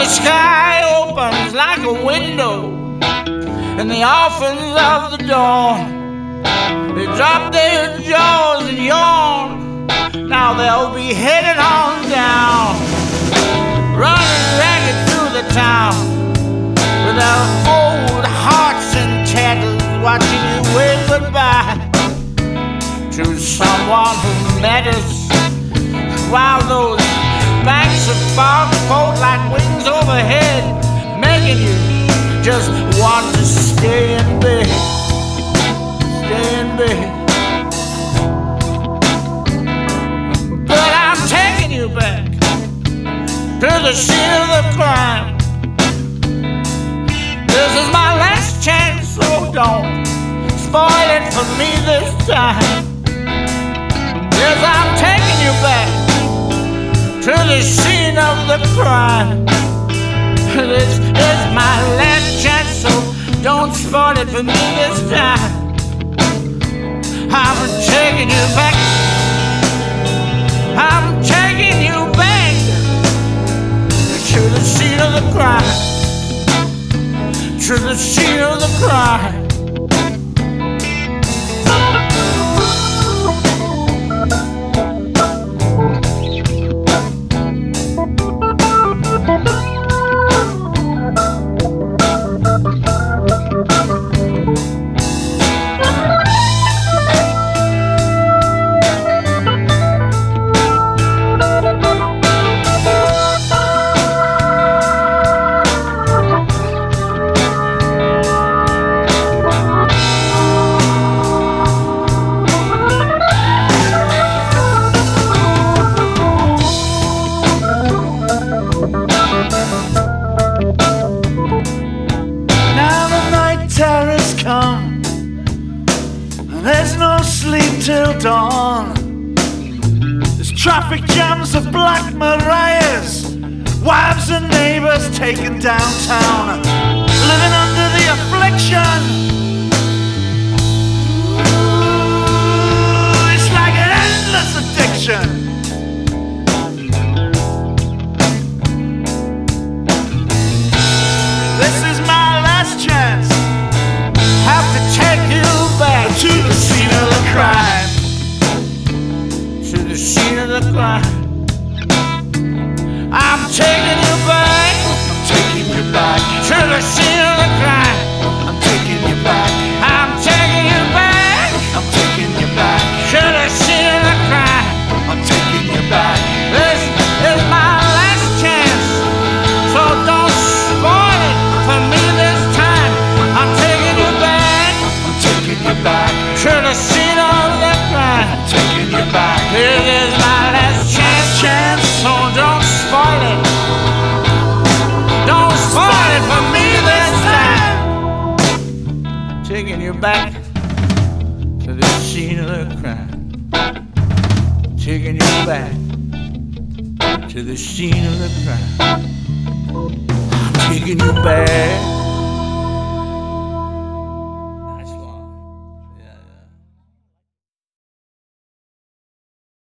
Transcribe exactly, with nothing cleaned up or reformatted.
sky opens like a window, and the orphans of the dawn, they drop their jaws and yawn. Now they'll be headed on down, running ragged through the town, with their old hearts in tatters, watching you wave goodbye to someone who matters, while those banks of fog fold like wings overhead, making you just want to stay in bed, stay in bed. But I'm taking you back to the scene of the crime. This is my last chance, so don't spoil it for me this time. Yes, I'm taking you back to the scene of the crime. This is my last chance, so don't spoil it for me this time. I'm taking you back. I'm taking you back to the scene of the crime. To the scene of the crime. There's no sleep till dawn. There's traffic jams of Black Mariahs, wives and neighbors taken downtown, living under the affliction. Ooh, it's like an endless addiction. This is my last chance. Have to take you back to the scene of the crime. To the scene of the crime. I'm taking you back. I'm taking you back to the scene of the crime. I'm taking you back. I'm taking you back. I'm taking you back to the scene of the crime. I'm taking you back. This is my last chance, so don't spoil it for me this time. I'm taking you back. I'm taking you back to the scene of the crime. I'm taking you back. This is my last chance, chance, so don't spoil it. Don't spoil it for me this time. Taking you back to the scene of the crime. Taking you back to the scene of the crime. I'm taking you back.